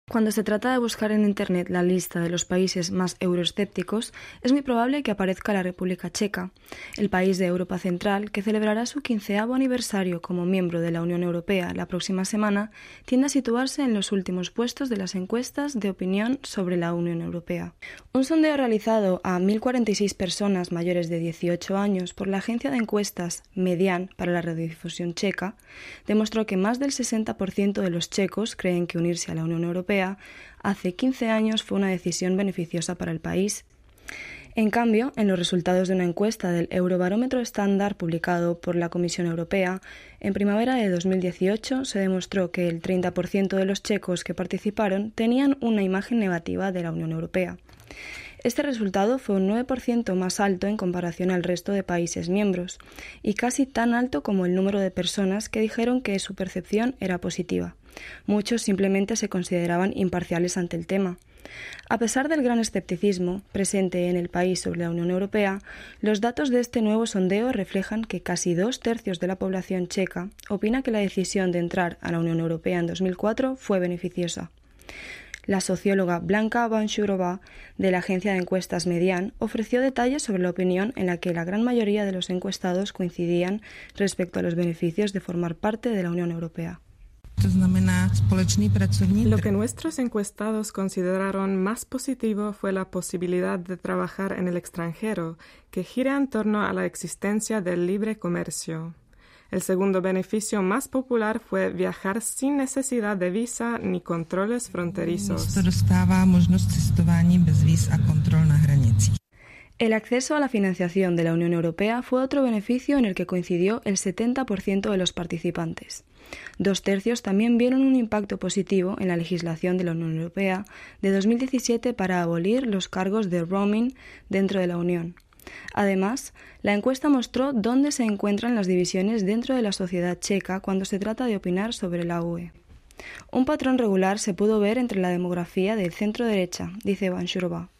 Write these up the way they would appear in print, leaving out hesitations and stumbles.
Cuando se trata de buscar en Internet la lista de los países más euroescépticos, es muy probable que aparezca la República Checa, el país de Europa Central que celebrará su 15º aniversario como miembro de la Unión Europea la próxima semana, tiende a situarse en los últimos puestos de las encuestas de opinión sobre la Unión Europea. Un sondeo realizado a 1.046 personas mayores de 18 años por la agencia de encuestas Median para la radiodifusión checa demostró que más del 60% de los checos creen que unirse a la Unión Europea hace 15 años fue una decisión beneficiosa para el país. En cambio, en los resultados de una encuesta del Eurobarómetro estándar publicado por la Comisión Europea, en primavera de 2018 se demostró que el 30% de los checos que participaron tenían una imagen negativa de la Unión Europea. Este resultado fue un 9% más alto en comparación al resto de países miembros, y casi tan alto como el número de personas que dijeron que su percepción era positiva. Muchos simplemente se consideraban imparciales ante el tema. A pesar del gran escepticismo presente en el país sobre la Unión Europea, los datos de este nuevo sondeo reflejan que casi 2/3 de la población checa opina que la decisión de entrar a la Unión Europea en 2004 fue beneficiosa. La socióloga Blanka Vanshurova, de la agencia de encuestas Median, ofreció detalles sobre la opinión en la que la gran mayoría de los encuestados coincidían respecto a los beneficios de formar parte de la Unión Europea. Lo que nuestros encuestados consideraron más positivo fue la posibilidad de trabajar en el extranjero, que gira en torno a la existencia del libre comercio. El segundo beneficio más popular fue viajar sin necesidad de visa ni controles fronterizos. El acceso a la financiación de la Unión Europea fue otro beneficio en el que coincidió el 70% de los participantes. 2/3 también vieron un impacto positivo en la legislación de la Unión Europea de 2017 para abolir los cargos de roaming dentro de la Unión. Además, la encuesta mostró dónde se encuentran las divisiones dentro de la sociedad checa cuando se trata de opinar sobre la UE. Un patrón regular se pudo ver entre la demografía del centro-derecha, dice Vanshurova.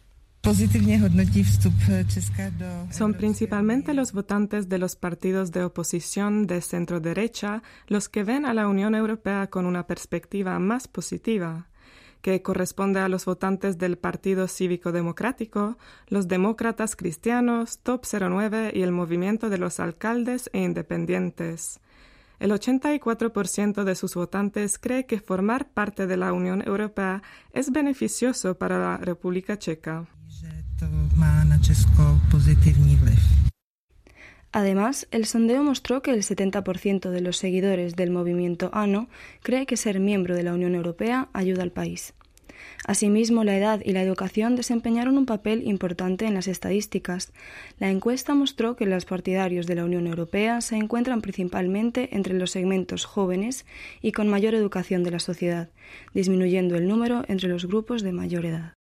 Son principalmente los votantes de los partidos de oposición de centro-derecha los que ven a la Unión Europea con una perspectiva más positiva, que corresponde a los votantes del Partido Cívico Democrático, los demócratas cristianos, Top 09 y el movimiento de los alcaldes e independientes. El 84% de sus votantes cree que formar parte de la Unión Europea es beneficioso para la República Checa. Además, el sondeo mostró que el 70% de los seguidores del movimiento ANO cree que ser miembro de la Unión Europea ayuda al país. Asimismo, la edad y la educación desempeñaron un papel importante en las estadísticas. La encuesta mostró que los partidarios de la Unión Europea se encuentran principalmente entre los segmentos jóvenes y con mayor educación de la sociedad, disminuyendo el número entre los grupos de mayor edad.